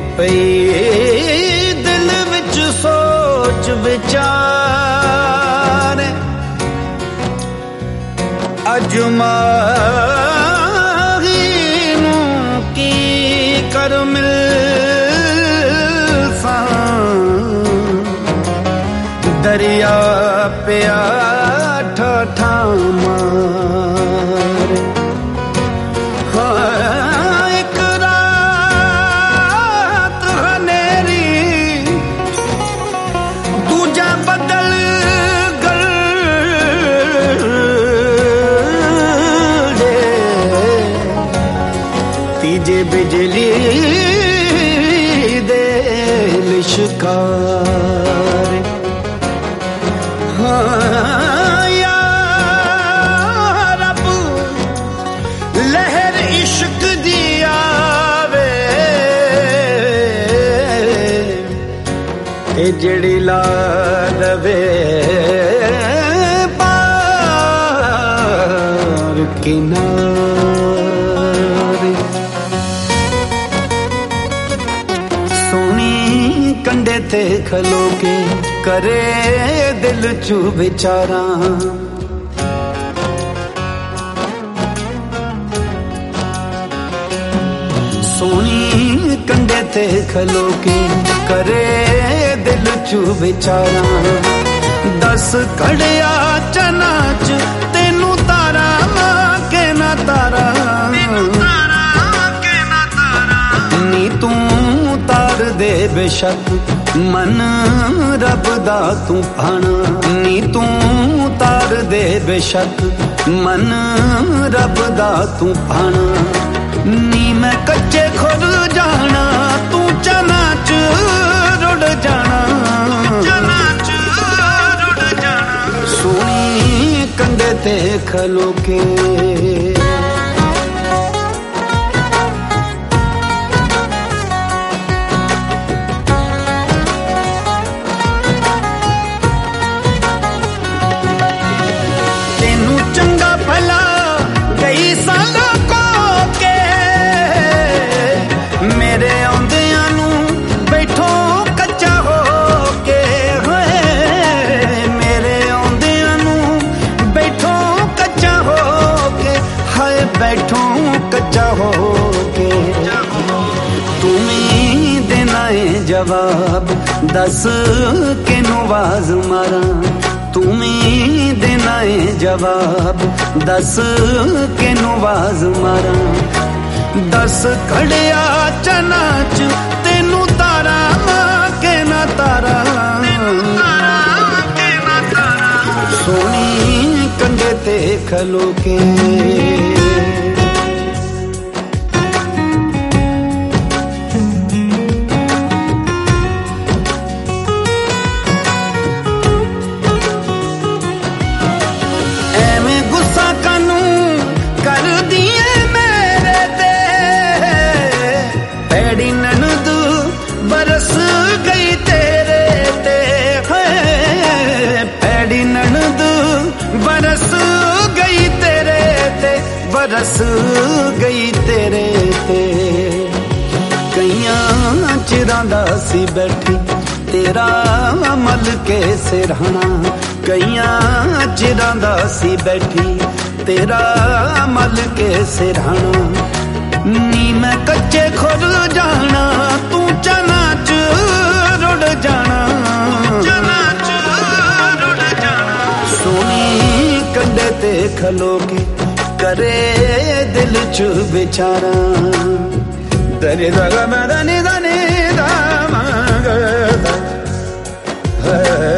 पई दिल विच सोच विचार अजमाही नूं की कर मिल दरिया पिया ठा मार एक रात हनेरी दूजा बदल गए तीजे बिजली दे लिशकार या रब लहर इश्क दी आवे ते जड़ी ला दवे पार किनारे सोनी कंडे ते खलो के करे दिल चू विचारा सोनी कंडे ते खलो के करे दिल चू विचारा दस कड़िया चना च तेनू तारा के ना तारा नी तू तार दे बेशक मन रब दा तू भाना नी तू तार दे बेशक मन रब दा तू भाना नी मैं कच्चे खुद जाना तू चना च रुड़ जाना सोनी कंधे ते खलो के बैठो कच्चा हो के तुम्हें देना है जवाब दस के नवाज मारा तुम्हें देना है जवाब दस के नवाज मारा दस खड़िया चना च तेनू तारा के ना तारा सोनी कंधे ते खलो के बरस गई तेरे ते पैड़ी ननद बरस गई तेरे ते बरस गई तेरे ते कईयां चिरां दा सी बैठी तेरा मल के सिरहाना कईयां चिरां दा सी बैठी तेरा मल के सिरहाना नी मैं कच्चे खुद जाना तू चना च रुड़ जाना सोनी कंधे ते खलो के करे दिल च विचारा दरे दगा मदनी दनी दा मंग